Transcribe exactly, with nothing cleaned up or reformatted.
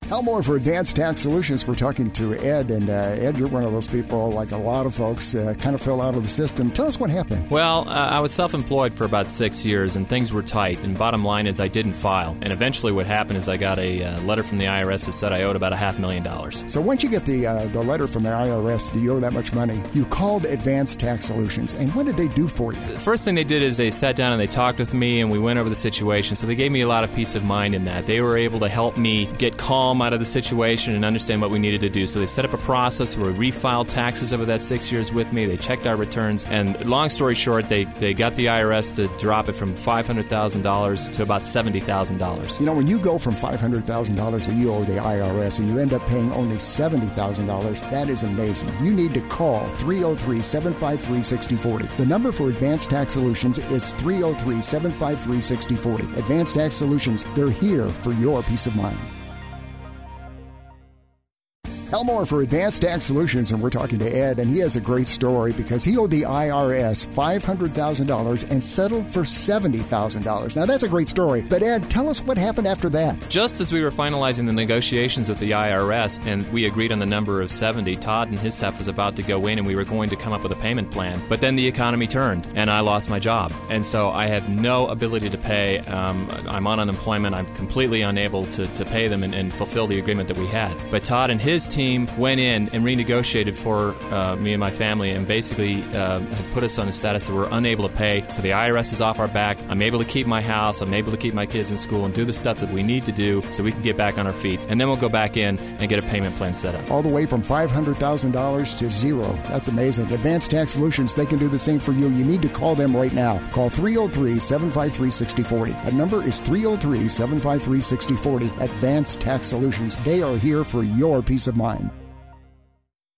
Elmore for Advanced Tax Solutions. We're talking to Ed, and uh, Ed, you're one of those people, like a lot of folks, uh, kind of fell out of the system. Tell us what happened. Well, uh, I was self-employed for about six years, and things were tight, and bottom line is I didn't file. And eventually what happened is I got a uh, letter from the I R S that said I owed about a half million dollars. So once you get the uh, the letter from the I R S that you owe that much money, you called Advanced Tax Solutions, and what did they do for you? The first thing they did is they sat down and they talked with me, and we went over the situation, so they gave me a lot of peace of mind in that. They were able to help me get calm out of the situation and understand what we needed to do. So they set up a process where we refiled taxes over that six years with me. They checked our returns, and long story short, they, they got the I R S to drop it from five hundred thousand dollars to about seventy thousand dollars. You know, when you go from five hundred thousand dollars that you owe the I R S and you end up paying only seventy thousand dollars, that is amazing. You need to call three oh three, seven five three, six oh four oh. The number for Advanced Tax Solutions is three oh three, seven five three, six oh four oh. Advanced Tax Solutions, they're here for your peace of mind. Elmore for Advanced Tax Solutions, and we're talking to Ed, and he has a great story because he owed the I R S five hundred thousand dollars and settled for seventy thousand dollars. Now, that's a great story, but Ed, tell us what happened after that. Just as we were finalizing the negotiations with the I R S and we agreed on the number of seventy, Todd and his staff was about to go in and we were going to come up with a payment plan, but then the economy turned and I lost my job. And so I had no ability to pay. Um, I'm on unemployment. I'm completely unable to, to pay them and, and fulfill the agreement that we had. But Todd and his team went in and renegotiated for uh, me and my family and basically uh, had put us on a status that we're unable to pay. So the I R S is off our back. I'm able to keep my house. I'm able to keep my kids in school and do the stuff that we need to do so we can get back on our feet. And then we'll go back in and get a payment plan set up. All the way from five hundred thousand dollars to zero. That's amazing. Advanced Tax Solutions, they can do the same for you. You need to call them right now. Call three oh three, seven five three, six oh four oh. That number is three oh three, seven five three, six oh four oh. Advanced Tax Solutions, they are here for your peace of mind.